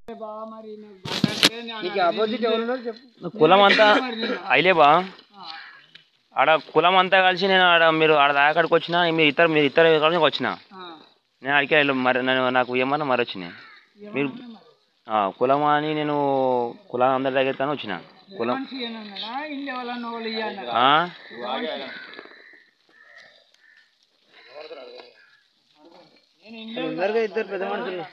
కులం అంతా అయిలేబా ఆడ కులం అంతా కలిసి నేను ఆడ మీరు ఆడ దాకాడికి వచ్చినా మీరు ఇతర వచ్చిన నేను అడిగే మరి నన్ను నాకు ఏమన్నా మరి వచ్చినాయి మీరు కులం అని నేను కులం అందరి దగ్గర వచ్చిన కులం ఇద్దరు పెద్ద మనుషులు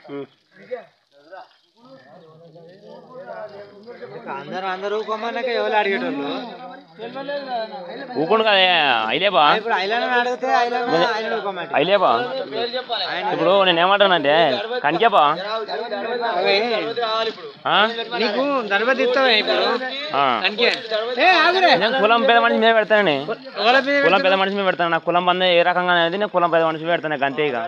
అందరూ కొమ్మన్నాక ఎవరు అడిగేటోళ్ళు ఊకుండా కదా అయిలేబా అయిలేబా ఇప్పుడు నేను ఏమంటానంటే కనికేబా నీకు ధనపతి ఇస్తావా ఇప్పుడు నేను కులం పెద్ద మనిషి మీద పెడతానని కులం పెద్ద మనిషి మీద పెడతాను నాకు కులం బంధం ఏ రకంగా అనేది నేను కులం పెద్ద మనిషి మీద పెడతాను అంతే ఇక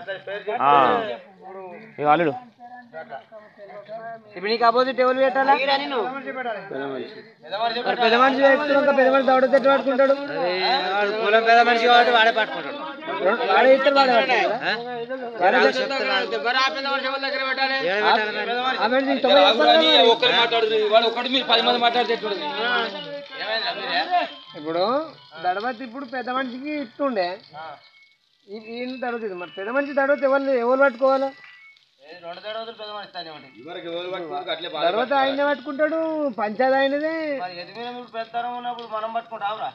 అల్లుడు ఇప్పుడు నీకు ఆపోజిట్ ఎవరు పెట్టాలా పెద్ద మనిషి పెట్టుకున్నాక పెద్ద మనిషి దౌడతో ఎట్లా పట్టుకుంటాడు కులం పెద్ద మనిషి కాబట్టి వాడే పట్టుకుంటాడు వాడే ఇస్తారు ఇప్పుడు దడవతి ఇప్పుడు పెద్ద మనిషికి ఇస్తుండే ఈయన దడవతి మరి పెద్ద మనిషి దడవతి ఎవరు పట్టుకోవాలి తర్వాత ఆయన పట్టుకుంటాడు పంచాయతీ ఆయనదే పెడతారు ఉన్నప్పుడు మనం పట్టుకుంటాం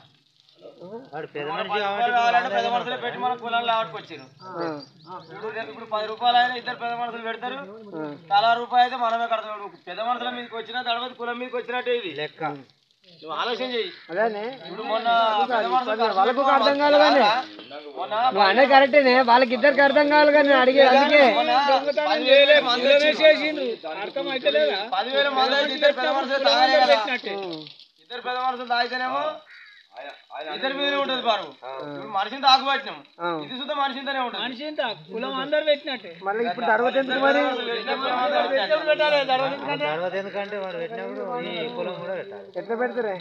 పెట్టి మన కులాలు ఆడుకొచ్చారు ఇప్పుడు 10 రూపాయలు అయినా ఇద్దరు పెద్ద మనుషులు పెడతారు తలా రూపాయి అయితే మనమే కడతాం పెద్ద మనుషుల మీదకి వచ్చినా తర్వాత కులం మీదకి వచ్చినట్టే ఇది లెక్క నువ్వు ఆలోచన చెయ్యి అదే ఇప్పుడు మొన్న వాళ్ళకు అర్థం కావాలి కానీ నువ్వు అనే కరెక్టేనే వాళ్ళకి ఇద్దరికి అర్థం కావాలి కానీ అడిగే అందుకే 10,000 మంది ఇద్దరు పెద్ద మనుషులు తాగాలి కదా ఇద్దరు పెద్ద మనుషులు తాగితేనేమో ఇద్దరి మీదనే ఉంటుంది బారు ఇప్పుడు మనిషిని తాకు పెట్టినాం ఇది సుద్ధ మనిషింతనే ఉంటుంది మనిషిని తాకు కులం అందరు పెట్టినట్టే మళ్ళీ ఇప్పుడు దడవత ఎందుకు మరి దడవత ఎందుకంటే వాడు పెట్టినప్పుడు ఈ కులం కూడా పెట్టాలి ఎట్లా పెడతారే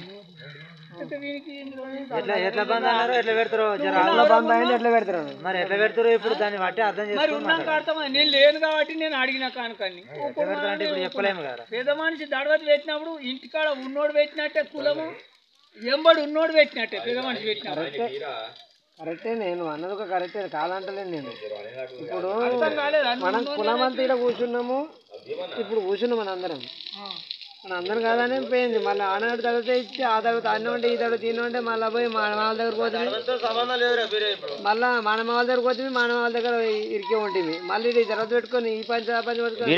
ఎట్లా బంద్ అన్నారు ఎట్లా పెడతారు బంద్ అయింది ఎట్లా పెడతారు మరి ఎట్లా పెడతారు ఇప్పుడు దాన్ని బట్టి అర్థం చేసుకోవాలి నేను లేను కాబట్టి నేను అడిగిన కానుకని ఇప్పుడు చెప్పలేము కదా పెద్ద మనిషి దడవత పెట్టినప్పుడు ఇంటికాడ ఉన్నోడు పెట్టినట్టే కులము ఎంబడి ఉన్నోడు పెట్టినట్టే పెద్ద మనిషి పెట్టినట్టే కరెక్టే నేను అన్నది ఒక కరెక్టే కాదంటలేను నేను ఇప్పుడు మనం కులం అంతా ఇక్కడ కూర్చున్నాము ఇప్పుడు కూర్చున్నాం మన అందరం కాదని పోయింది మళ్ళీ ఆనాడు తడితే ఇచ్చి ఆ తడితే అన్న ఉంటే ఈ తడితే తిన్న ఉంటే మళ్ళీ పోయి మన వాళ్ళ దగ్గరకు పోతుంది మళ్ళీ మన వాళ్ళ దగ్గరకు పోతుంది మన వాళ్ళ దగ్గర ఇరికే ఉంటుంది మళ్ళీ ఇది జరగ పెట్టుకొని ఈ పంచ పట్టుకొని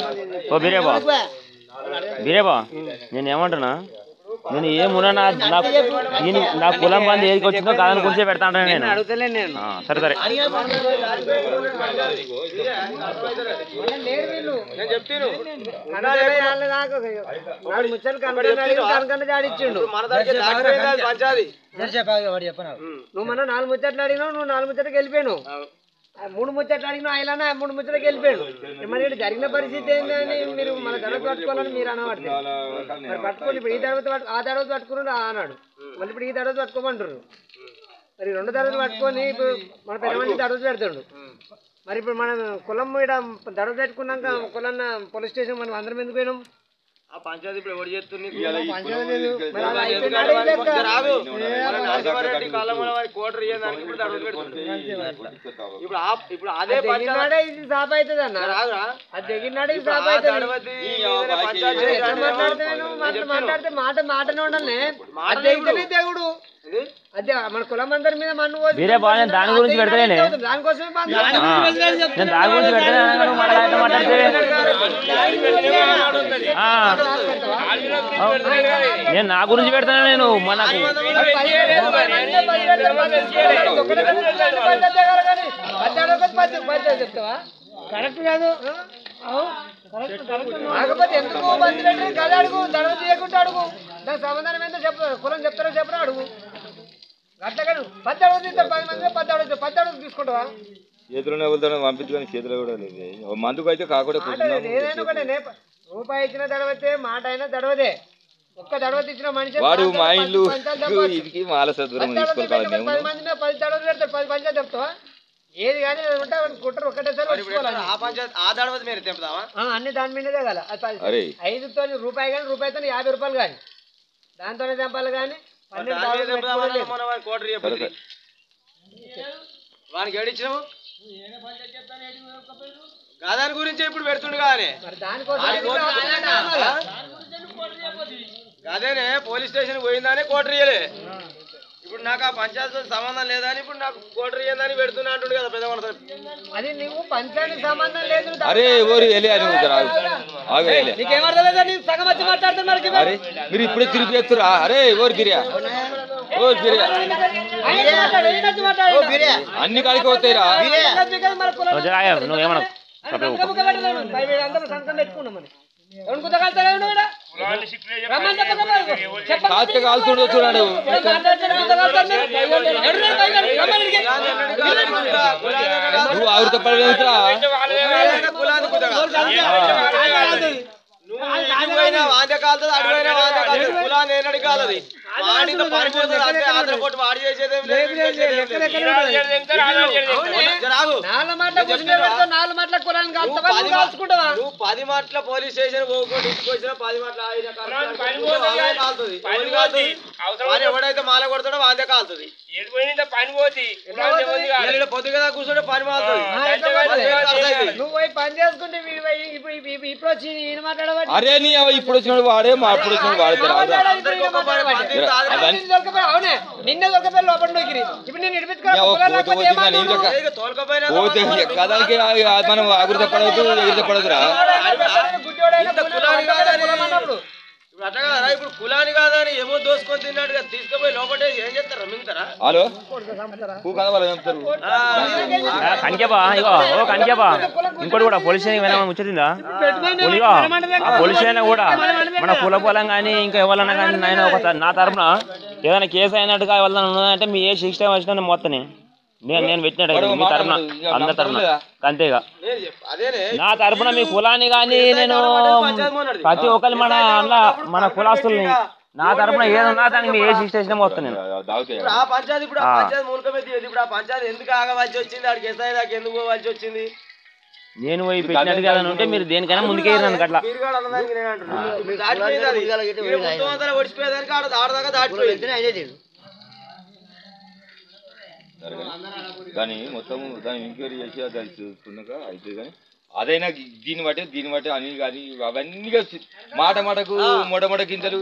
నేను ఏమంటున్నా నేను ఏమున్నా నా కులం మంది ఏదికి వచ్చిందో కాదని గురించే పెడతా ఉంటాను నేను అడుగుతలేను నేను సరే సరే నువ్వు మన 4 ముచ్చట్లు అడిగినావు నువ్వు 4 ముచ్చట్లకి వెళ్ళిపోయాను 3 ముచ్చట్లు అడిగినా ఆయన 3 ముచ్చట్లకి వెళ్ళిపోయాడు మరి ఇక్కడ జరిగిన పరిస్థితి ఏంటని మీరు మన దడవ పట్టుకోవాలని మీరు అనబడితే మరి పట్టుకోండి ఇప్పుడు ఈ దడవ ఆ దడవ పట్టుకున్నాడు అన్నాడు మళ్ళీ ఇప్పుడు ఈ దడవ పట్టుకోమంటారు మరి 2 దడవలు పట్టుకొని ఇప్పుడు మన పెద్ద మంది దడవ పెడతాడు మరి ఇప్పుడు మనం కులం ఇక్కడ దడవ పెట్టుకున్నాక కులన్న పోలీస్ స్టేషన్ మనం అందరం ఎందుకు పోయినాం ఆ పంచాయతీ ఇప్పుడు ఎవరు చేస్తుంది ఇప్పుడు అదే ఇది సాప్ అవుతుంది అన్న అది దిగినాడే ఇది సాప్ అవుతుంది మాట్లాడితే మాటనే ఉండాలి మాట దిగితేనే దేవుడు అదే మన కులం అందరి మీద మన్ను దాని గురించి పెడతానే దానికోసమే నేను నా గురించి పెడతాను నేను మనకు చెప్తావా కరెక్ట్ కాదు కాకపోతే ఎందుకు బంద్ పెట్టి కదా అడుగు దడవ చేయకుండా అడుగు దానికి సమాధానం ఏంటో చెప్ప కులం చెప్తారో చెప్పరా అడుగు అట్లా కాదు 10 అడుగు తీస్తారు 10 మంది 10 అడుగు తీసుకుంటావా చేతులను వెళ్తాను పంపించుకొని చేతులు కూడా లేదు మందుకు అయితే కాకుండా ఏదైనా ఒకటే రూపాయి ఇచ్చిన దడవతే మాట అయినా దడవదే ఒక్క దడవతి ఇచ్చిన మనిషి వాడు మా ఇల్లు మాల సద్గురం 10 మంది 10 దడవలు పెడతారు 10 పంచాయతీ చెప్తావా ఏది కానీ ఉంటే కుట్ర ఒకటేసారి ఆ పంచాయతీ ఆ దడవది మీరు తెంపుదామా అన్ని దాని మీదే కదా అరే 5తో రూపాయి కానీ రూపాయితో 50 రూపాయలు కానీ దాంతోనే తెంపాలి కానీ కోటరీ వానికి ఏడిచ్చినాము దాని గురించి ఇప్పుడు పెడుతుండు కానీ అదేనే పోలీస్ స్టేషన్ పోయిందని కోటరీయలే ఇప్పుడు నాకు ఆ పంచాయతీతో సంబంధం లేదని ఇప్పుడు నాకు కోటరీ ఏందని పెడుతున్నా అంటుండు కదా పెద్ద అది నువ్వు పంచాయతీ సంబంధం లేదు అరే ఎవరు సగం వచ్చి మాట్లాడుతున్నారు అరే మీరు ఇప్పుడే తిరిగి చేస్తురా అరే ఎవరు గిరియా అన్ని కాడికి పోతాయిరా నువ్వేమన్నా కాల్చుండో చూడాడు నువ్వు ఆవిడతో పడలేదురా వాందే కాలుతుంది అడుగైనా వాందే కాలుతుంది కులాన్ని ఏనాడు కాలది వాడితో పనిపోతుంది అంటే ఆంధ్ర కోటి వాడి చేసేదేం నువ్వు 10 మాటల పోలీస్ స్టేషన్ పోకుండా ఇంటికి వచ్చినా 10 మాటల కాలుతుంది ఎవడైతే మాల కొడతాడో వాందే కాలుతుంది పొద్దు కదా కూర్చోంటే పని మారుతుంది నువ్వు పని చేసుకుంటే ఇప్పుడు వచ్చి మాట్లాడవాలి అరే నీ ఇప్పుడు వచ్చినాడు వాడే మా అప్పుడు వచ్చినాడు అవునే నిన్నే దొరకపోయి లోపల ఇప్పుడు నేను కదానికి మనం అగురిత పడవద్దు ఎగురిత పడదురా ఇప్పుడు అట్లా కదా ఇప్పుడు కులాని కాదని ఏమో దోసుకొని తిన్నాడు తీసుకుపోయి లోపల ఏం చేస్తారా మింగుతారా హలో కంచెపా ఇగో ఓ కంచెపా ఇంకోటి కూడా పోలీస్ స్టేషన్ ముచ్చటిందా ఇగో ఆ పోలీస్ స్టేషన్ కూడా మన కుల పొలం కానీ ఇంకా ఎవరన్నా కానీ నేను ఒక నా తరఫున ఏదైనా కేసు అయినట్టుగా ఎవరైనా ఉన్నదంటే మీ ఏ శిక్ష వచ్చినా మొత్తని నేను పెట్టినట్టు మీ తరఫున అందరి తరఫున అంతేగా నా తరఫున మీ కులాన్ని కానీ నేను ప్రతి ఒక్కరి మన కులాస్తుల్ని నా తరఫున ఏదన్నా దానికి మీ ఏ శిక్ష వచ్చినా మొత్తం నేను ఆ పంచాయతీ ఇప్పుడు పంచాయతీ మూలకమే తీయదు ఇప్పుడు ఆ పంచాయతీ ఎందుకు ఆగవలసి వచ్చింది ఆడికి ఎస్ఐ దాకా ఎందుకు పోవాల్సి వచ్చింది నేను పోయి పెట్టినట్టుగా ఉంటే మీరు దేనికైనా ముందుకే అట్లా ఓడిచిపోయేదానికి ఆడదాకా దాటిపోయింది దాన్ని మొత్తం దాన్ని ఎంక్వైరీ చేసి దాన్ని చూసుకున్నాక అయితే కానీ అదైనా దీన్ని బట్టి అని కానీ అవన్నీ మాటకు మొడమొడ గింజలు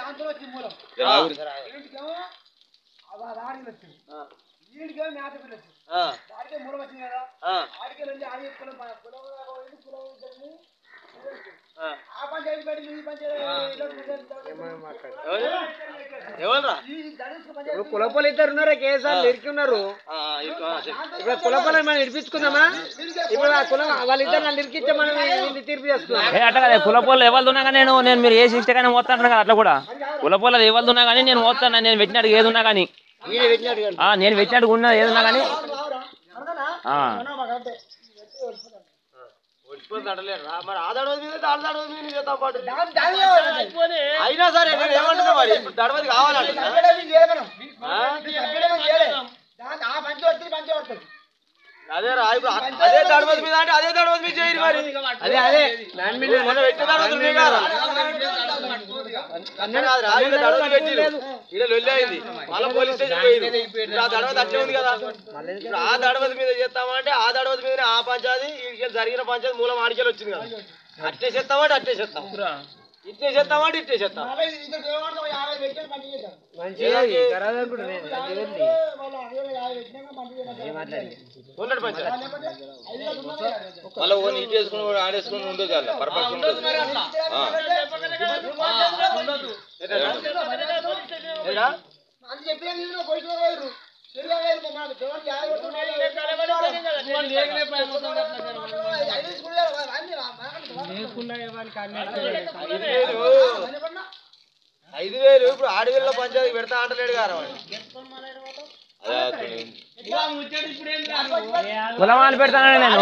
కులపలు ఇద్దరు ఉన్నారా కేసాలు ఇరుకున్నారు ఇప్పుడు కులపలు మనం ఇడిపించుకుందామా ఇప్పుడు ఆ కులం వాళ్ళిద్దరు నన్ను ఇరికిచ్చే మనం తీర్పు చేస్తున్నాం అట్లా కదా కులపోళ్ళు ఎవరిదున్నా కానీ నేను మీరు ఏ శిక్ష కానీ మోస్తాను కదా అట్లా కూడా కులపోళ్ళు ఎవరిదున్నా కానీ నేను మోస్తాను నేను పెట్టినట్టు ఏది ఉన్నా కానీ నేను పెట్టినట్టు ఉన్నది ఏదున్నా కానీ మరి ఆదడవది మీద దాడవది మీద చేద్దాం పాటు అయినా సరే నేను ఏమంటున్నా మరి ఇప్పుడు దడవది కావాలంటే అదే రా ఇప్పుడు అదే దడవది మీద అంటే అదే దడవది మీద చేయరు మరి అదే మొన్న పెట్టిన దడవది మీద కాదా దడవది పెట్టిరు ఇక్కడ లొల్లి అయింది మళ్ళీ పోలీస్ స్టేషన్ పోయింది ఇప్పుడు ఆ దడవది అట్లే ఉంది కదా ఇప్పుడు ఆ దడవది మీద చేస్తామంటే ఆ దడవది మీద ఆ పంచాయతీ ఇక్కడికి జరిగిన పంచాయతీ మూలం ఆడికెళ్ళి వచ్చింది కదా అట్టే చేస్తామంటే అట్టే చేస్తాం ఇట్టే చేస్తామంటే ఇట్టే చేస్తాం ఉన్నట్టు పంచాయతీ మళ్ళీ నీట్ చేసుకుని ఆడేసుకుని ఉండదు అలా పర్పస్ ఉండదు ఐదు వేలు ఇప్పుడు ఆడవేళ్ళ పంచాయతీ పెడతా అంటలేడు గారు కులమాలు పెడతాను నేను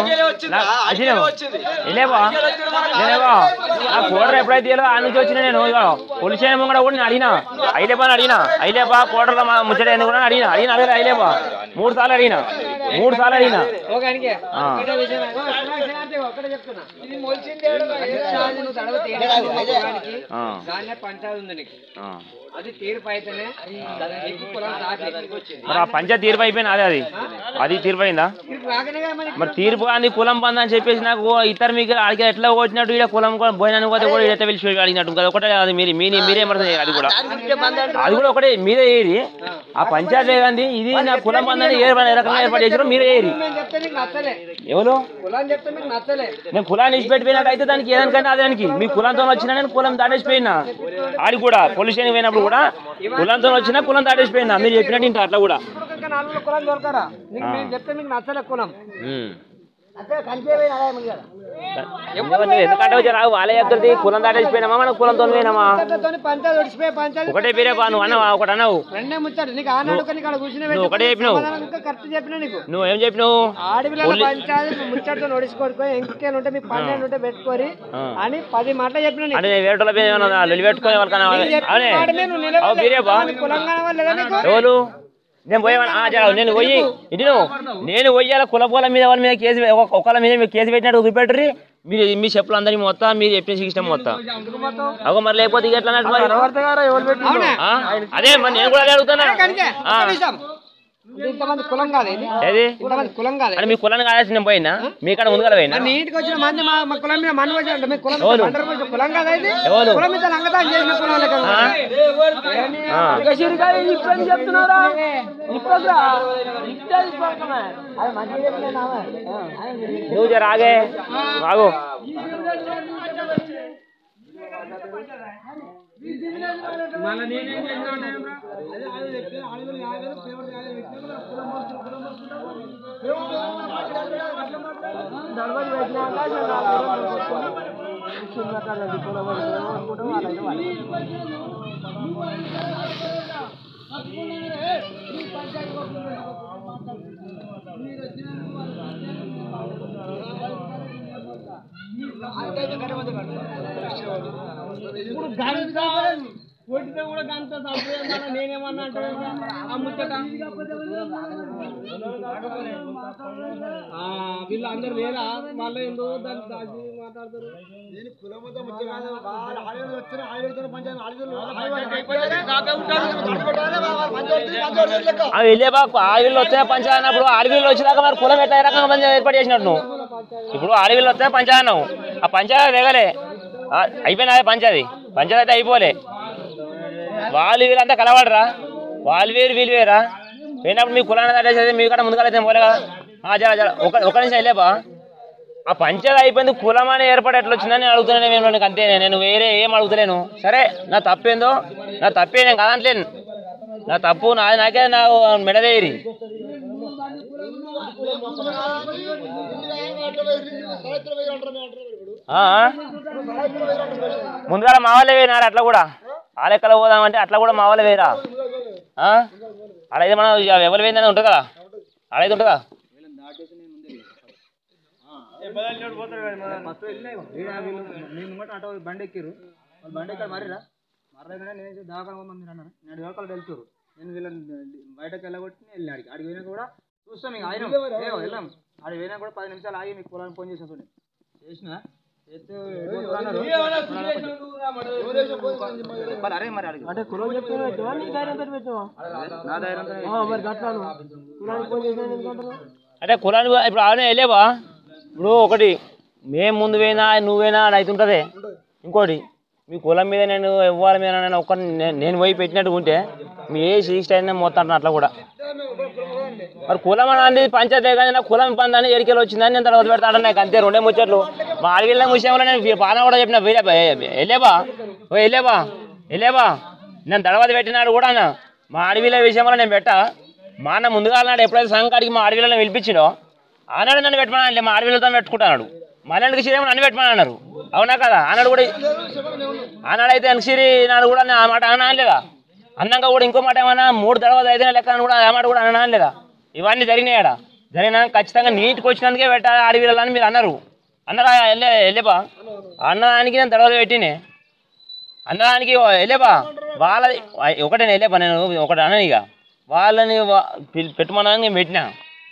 కోడర్ ఎప్పుడైతే ఆ నుంచి వచ్చిన నేను పోలీస్ స్టేషన్ ముంగడ కూడా నేను అడిగినా ఐలేపా అని అడిగినా ఐలేపా కోడర్లో ముచ్చట ఎందుకు కూడా అడిగినా అడిగినా ఐలేపా 3 సార్లు అడిగినా 3 సార్లు అడిగినా ఒకనికి ఆ. ఒకటే విషయం ఒకటే చెప్తున్నా ఇది మొలిచింది నువ్వు తడవ తీయడానికి ఆ. దాన్నే పంచాది ఉంది నీకు ఆ. అది తీర్పు అయితేనే నీకు పొలం సాకి వచ్చింది మరి ఆ పంచాయతీ తీర్పు అయిపోయింది అది తీర్పు అయిందా తీర్పు రాకనే మరి మరి తీర్పు కానీ కులం బంద్ అని చెప్పేసి నాకు ఇతరు మీకు అడిగి ఎట్లా కొట్టినట్టు ఇక్కడ కులం భోజనానికి పోతే కూడా ఎట్లా పిలిచి అడిగినట్టు కదా ఒకటే అది మీరే పడుతుంది అది కూడా ఒకటే మీరే ఏరి ఆ పంచాయతీ కానీ ఇది నా కులం బంద్ అని ఏ రకంగా ఏర్పాటు చేసారో మీరే ఏరి చెప్తే నీకు నచ్చలే ఎవరు కులాన్ని చెప్తే మీకు నచ్చలే నేను కులాన్ని ఇచ్చిపెట్టిపోయినట్టు అయితే దానికి ఏదానికంటే అదానికి మీ కులంతో వచ్చినా నేను కులం దాటేసిపోయినా ఆడికి కూడా పోలీస్ స్టేషన్ పోయినప్పుడు కూడా కులంతో వచ్చినా కులం దాటేసిపోయినా మీరు చెప్పినట్టు ఇంత అట్లా కూడా ఇంకా 4 కులం దొరకరా నీకు మేము చెప్తే మీకు నచ్చలే కులం ఎందుకంటే వాళ్ళ దగ్గరది కులం దాటేసిపోయినామా మనం కులంతో పోయినామా పంచాయతీ ఒడిసిపోయి పంచాయతీ ఒకటే పేరే బా నువ్వు అన్నావు ఒకటి అన్నావు రెండే ముచ్చాడు నీకు ఆనాడు కానీ ఇక్కడ కూర్చుని నువ్వు ఒకటే చెప్పినావు ఇంకా కరెక్ట్ చెప్పినా నీకు నువ్వేం చెప్పినావు ఆడపిల్లల పంచాయతీ ముచ్చటితో నడుచుకోడుకో ఎంకేలు ఉంటే మీకు 12 ఉంటే పెట్టుకోరి అని 10 మాటలు చెప్పినా నీకు. అంటే నేను వేరే పెట్టుకునే వాళ్ళకన్నా మీరే బా కులంగా లేదా నీకు ఎవరు నేను పోయేవాడిని నేను పోయి ఇటు నేను పోయాల కుల మీద వాళ్ళ మీద కేసు ఒకళ్ళ మీద మీరు కేసు పెట్టినట్టు చూపెట్టరు మీరు మీ చెప్పులు అందరికీ మొత్తం మీరు చెప్పిన ఇష్టం మొత్తం అగో మరి లేకపోతే ఎట్లా అన్నట్టు మరి అదే మరి నేను కూడా అదే అడుగుతానా ఇంతమంది కులం కాదు ఏది ఇంతమంది కులం కాదు అంటే మీ కులాన్ని కావాల్సి నేను పోయినా మీకన్నా ముందుగా పోయినా నీటికి వచ్చిన మంది మా కులం మీద మన్ను వచ్చి మీ కులం కులం కాదు ఇది ఎవరు కులం మీద లంగతాం చేసిన కులం చెప్తున్నారా నువ్వు జర ఆగే ఆగు కొట్టితే కూడా గంట నేనేమన్నా అంటే ముచ్చట వీళ్ళు అందరు వేరా వాళ్ళు ఏందో దాన్ని దాచి మాట్లాడతారు వెళ్ళే ఆడవిళ్ళు వస్తే పంచాయతీ అన్నప్పుడు ఆడవిళ్ళు వచ్చినాక మరి కులం ఎట్లా రకంగా మంచి ఏర్పాటు చేసినట్టు నువ్వు ఇప్పుడు ఆడవిళ్ళు వస్తే పంచాయతీ అన్నావు ఆ పంచాయతీ వేగలే అయిపోయినా పంచాయతీ అయితే అయిపోలే వాళ్ళు వీళ్ళంతా కలవాడరా వాళ్ళు వేరు వీళ్ళు వేరా పోయినప్పుడు మీ కులాన్ని దాటేసేది మీ కన్నా ముందుగా అయితే పోలే కదా జర ఒక నిమిషం వెళ్ళేబా ఆ పంచాయతీ అయిపోయింది కులం అనే ఏర్పాటు ఎట్లా వచ్చిందని నేను అడుగుతున్నాను మేము నీకు అంతే నేను వేరే ఏం అడుగుతలేను సరే నా తప్పేందో నా తప్పే నేను కాదంటలేను నా తప్పు నాకే నాకు మెడదేరి ముందుగా మా వాళ్ళే వేయినారు అట్లా కూడా ఆ లెక్కలో పోదామంటే అట్లా కూడా మా వాళ్ళే వేయరా ఆడైతే మనం ఎవరు వేయిందని ఉంటుంది కదా ఆడైతే ఉంటుందా అటు బండి ఎక్కిరు వాళ్ళు బండి ఎక్కడ మరిరా మరలేకనే నేను దాకా మంది అన్నారు నేను యువకాలు వెళ్తారు నేను వీళ్ళని బయటకు వెళ్ళగొట్టి వెళ్ళి ఆడికి పోయినా కూడా చూస్తాం మీకు ఆయన వెళ్ళాం ఆడికి పోయినా కూడా 10 నిమిషాలు ఆగి మీకు పొలాన్ని ఫోన్ చేసిన చేసిన అంటే కులం చెప్తున్నా అంటే కులాన్ని ఇప్పుడు ఆడ వెళ్ళేవా ఇప్పుడు ఒకటి మేము ముందు పోయినా నువ్వైనా అని అవుతుంటుంది ఇంకోటి మీ కులం మీద నేను ఇవ్వాలి మీద నేను ఒక్క నేను పోయి పెట్టినట్టు ఉంటే మీ ఏ సిక్స్ అయినా మొత్తం అట్లా కూడా మరి కులం అనేది పంచాయతీ కానీ నాకు కులం పందని ఎడికెళ్ళి వచ్చిందని నేను తర్వాత పెడతాను నాకు అంతే రెండే ముచ్చట్లు మా అడవిలో విషయంలో నేను పాలన కూడా చెప్పిన వెళ్ళేబా నేను దడవది పెట్టినాడు కూడా మా అడవిలో విషయంలో నేను పెట్టా మా అన్న ముందుగా అన్నాడు ఎప్పుడైతే సంఘానికి మా అడవిలో పిలిపించినో ఆనాడు నన్ను పెట్టమన్నా మా అడవిలతో పెట్టుకుంటున్నాడు మళ్ళీ శ్రీరేమో నన్ను పెట్టమని అన్నారు అవునా కదా ఆనాడు కూడా ఆనాడైతే అన్సిరి నాడు కూడా ఆ మాట అన్నా లేదా అన్నాక కూడా ఇంకో మాట ఏమన్నా 3 దడవది అయితే లెక్క అని కూడా ఆ మాట కూడా అన్నా లేదా ఇవన్నీ జరిగినాయడా జరిగినా ఖచ్చితంగా నీటికి వచ్చినందుకే పెట్టాలి అడవిలని మీరు అన్నారా వెళ్ళేబా అన్నదానికి నేను దడవది పెట్టినే అన్నదానికి వెళ్ళేబా వాళ్ళది ఒకటే వెళ్ళేబా నేను ఒకటి అన్నాను ఇక వాళ్ళని పెట్టమన్నాను నేను పెట్టినా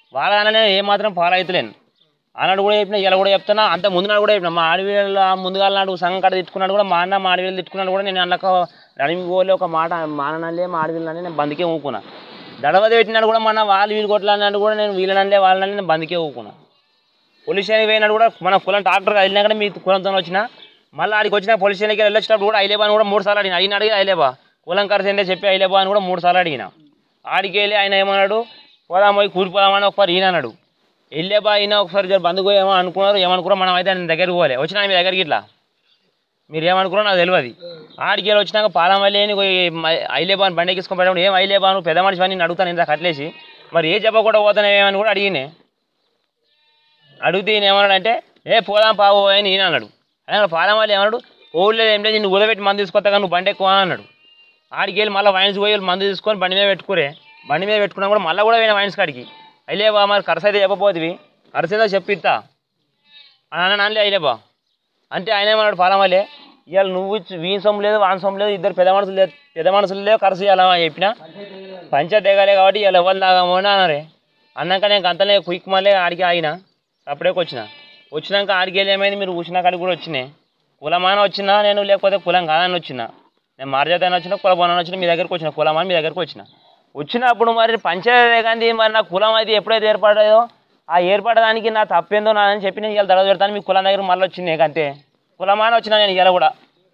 వాళ్ళ దానిలో ఏమాత్రం ఫాలో అవుతలేను. ఆనాడు కూడా చెప్పిన, ఇలా కూడా చెప్తున్నా, అంత ముందు నాడు కూడా చెప్పిన. మా ఆడవిళ్ళ ముందుగా నాడు సంఘం కాడ తిట్టుకున్నాడు కూడా, మా అన్న మా ఆడవిళ్ళు తిట్టుకున్నాడు కూడా, నేను అన్నకు రన్నింగ్ పోలే ఒక మాట మానలే మా ఆడవిళ్ళని నేను బందుకే ఊకున్నా. దడవది పెట్టినాడు కూడా మన వాళ్ళు వీళ్ళు కొట్లాడినాడు కూడా నేను వీళ్ళనలే వాళ్ళని నేను బందుకే ఊకున్నా. పోలీస్ స్టేషన్కి పోయినాడు కూడా మన కులం డాక్టర్ వెళ్ళినాక మీ కులంతో వచ్చిన మళ్ళీ ఆడికి వచ్చిన పోలీస్ స్టేషన్కి వెళ్ళొచ్చినప్పుడు కూడా ఐలేబా అని కూడా 3 సార్లు అడిగిన ఐలేబా కులం ఖర్చు ఏంటో చెప్పి ఐలేబా అని కూడా 3 సార్లు అడిగిన. ఆడికి వెళ్ళి ఆయన ఏమన్నాడు, పోదాం పోయి కూలిపోదామని ఒకసారి ఈయన అన్నాడు. వెళ్ళేబా అయినా ఒకసారి బంధుకు ఏమో అనుకున్నారు, ఏమనుకున్నారో మనం అయితే ఆయన దగ్గరికి పోలే. వచ్చినా మీ దగ్గరికి ఇట్లా మీరు ఏమనుకున్నారో నాకు తెలియదు. ఆడికి వెళ్ళి వచ్చినాక పాలమల్లి అని ఐలేబాన్ బండి ఎక్కించుకొని పెట్టడం, ఏం ఐలేబాను పెద్ద మనిషి అని నేను అడుగుతాను ఇంత కట్లేసి, మరి ఏ చెప్పకుండా పోతానేమని కూడా అడిగినే. అడిగితే ఈయన ఏమన్నాడంటే పోదాం పావు అని ఈయన అన్నాడు. ఆయన పాలమల్లి ఏమన్నాడు, పోలేదు ఏం లేదు నిన్ను ఉదబెట్టి మందు తీసుకొస్తా కానీ నువ్వు బండి ఎక్కువ అన్నాడు. ఆడికి వెళ్ళి మళ్ళీ వైన్స్ పోయి మందు తీసుకొని బండి మీద పెట్టుకురే. బండి మీద పెట్టుకున్నా కూడా మళ్ళీ కూడా పోయిన వైన్స్ కాడికి. అయిలేబా మరి ఖర్చు అయితే చెప్పబోతుంది, ఖర్చు ఏదో చెప్పిస్తా అని అన్నలే అయిలేబా అంటే ఆయన ఏమన్నాడు పాలమల్లి, ఇవాళ నువ్వు వీని సొమ్ము లేదు వాని సొమ్ము లేదు, ఇద్దరు పెద్ద మనుషులు లేవు ఖర్చు చేయాలని చెప్పిన పంచాయతీ దిగాలే కాబట్టి ఇలా ఎవరు తాగామో అని అన్నారే. అన్నాక నేను గంతలే క్విక్ మళ్ళీ ఆడికి ఆగిన అప్పుడేకి వచ్చినాక ఆడికి వెళ్ళి ఏమైంది, మీరు కూర్చున్న కాడికి కూడా వచ్చినాయి. కులమాన వచ్చినా నేను, లేకపోతే కులం కాదని వచ్చినా నేను మార్జాత అని వచ్చినా కులమాన వచ్చినా మీ దగ్గరికి వచ్చిన కులమాని మీ దగ్గరికి వచ్చినప్పుడు మరి పంచాయతీ కానీ మరి నా కులం అయితే ఎప్పుడైతే ఏర్పడదో ఆ ఏర్పడడానికి నా తప్పేందో నాదని చెప్పి నేను ఇలా దడ పెడతాను మీ కులం దగ్గర మళ్ళీ వచ్చింది అంతే. కులమాన వచ్చినా నేను ఇలా కూడా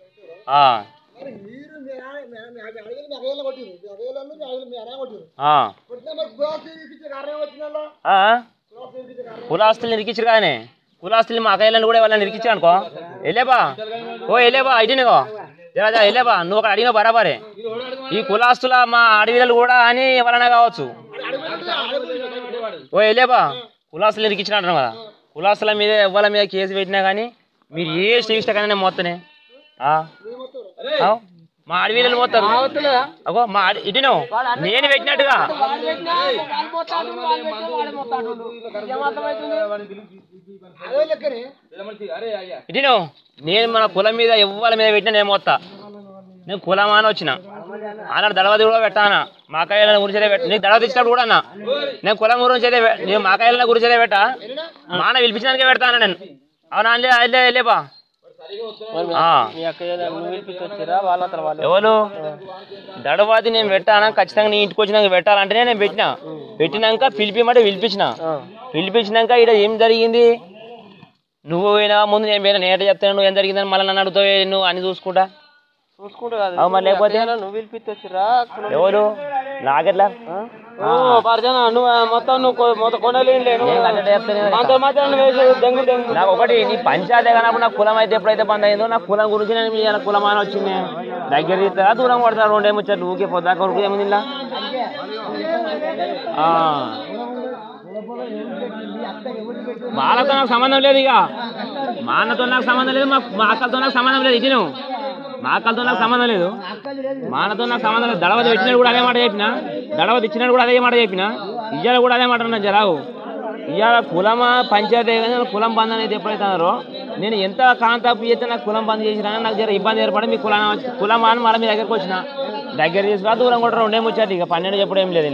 కులాస్తులు నిరికించరు కానీ కులాస్తులు మా అక్కయ్యలను కూడా వాళ్ళని నిరికించారు అనుకో. వెళ్ళేబా వెళ్ళేబా ఇటీనిగో జరా వెళ్ళేబా నువ్వు ఒకటి అడిగిన బరాబరే. ఈ కులాస్తుల మా అడవిలు కూడా అని ఎవరైనా కావచ్చు. వెళ్ళేబా కులాస్తులు నిరికించిన అంటున్నావు కదా, కులాస్తుల మీద ఎవరి మీద కేసు పెట్టినా కానీ మీరు ఏ స్టేజ్ కానీ నేను మొత్తనే మా అడవిలు పోతారు అగో మా ఇటును నేను పెట్టినట్టుగా ఇటును నేను మన కులం మీద ఎవరి మీద పెట్టినా నేను మొత్తా. నేను కులమా అని వచ్చిన ఆనాడు దళవది కూడా పెట్టానా మా కాయల గురించి నీకు దళవది ఇచ్చినప్పుడు కూడా అన్నా నేను కులం గురించి అయితే నేను మా కాయల గురించి అయితే పెట్టా మాన పిలిపించడానికే పెడతాను నేను. అవునా అల్లే వెళ్ళేబా ఎవరు దడవాది నేను పెట్టానా ఖచ్చితంగా నీ ఇంటికి వచ్చినాక పెట్టాలంటేనే నేను పెట్టినాక పిలిపించినాక ఇక్కడ ఏం జరిగింది, నువ్వు పోయినా ముందు నేను పోయినా నేట చెప్తాను నువ్వు ఏం జరిగిందని మళ్ళీ నన్ను అడుగుతావు నువ్వు అని చూసుకుంటా మరి లేకపోతే నువ్వు పిలిపించొచ్చిరా ఎవరు నాకెట్లా నువ్వు మొత్తం నువ్వు కొనలేను నాకు ఒకటి నీ పంచాయతీ కానప్పుడు నాకు కులం అయితే ఎప్పుడైతే బంద్ అయిందో నా కులం గురించి నేను కులం అని వచ్చింది దగ్గర తీస్తారా దూరం కొడతారు రెండేమో వచ్చారు ఊకే పొద్దాక కొడుకు ఏముంది ఇలా వాళ్ళతో నాకు సంబంధం లేదు, ఇక మా అన్నతో నాకు సంబంధం లేదు, మా అక్కలతో నాకు సంబంధం లేదు. ఇది నువ్వు మా అక్కలతో నాకు సంబంధం లేదు, మా అన్నతో నాకు సంబంధం లేదు. దడవది పెట్టినాడు కూడా అదే మాట చెప్పిన, దడవది ఇచ్చినాడు కూడా అదే మాట చెప్పిన, ఇయ్యాల కూడా అదే మాట అన్నా జరావు. ఇవాళ కులమా పంచాయతీ కానీ కులం బంద్ అనేది ఎప్పుడైతే అన్నారో నేను ఎంత కాంతాపు చేస్తే నాకు కులం బంద్ చేసినా నాకు జర ఇబ్బంది ఏర్పడి మీ కులమా అని మళ్ళీ మీ దగ్గరికి వచ్చిన దగ్గర తీసుకురా దూరం కూడా రెండేమి వచ్చారు. ఇక 12 చెప్పడం ఏం లేదు.